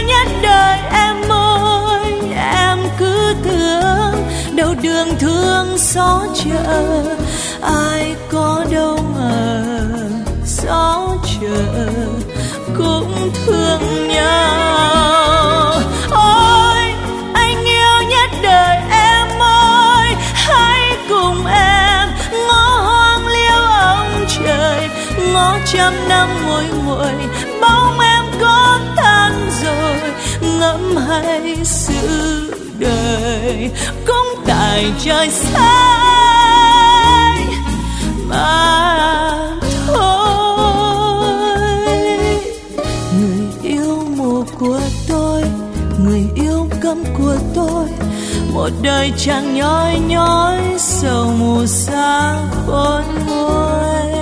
nhất đời em ơi, em cứ tưởng đâu đường thương xó chợ, ai có đâu ngờ xó chợ cũng thương nhau. Ôi anh yêu nhất đời em ơi, hãy cùng em ngó hoang liêu ông trời, ngó trăm năm nguội nguội bóng em có tan rồi, ngẫm hay sự đời cũng tại trời xanh mà thôi. Người yêu mù của tôi, người yêu câm của tôi, một đời chẳng nhói nhói sầu mù xa khôn nguôi.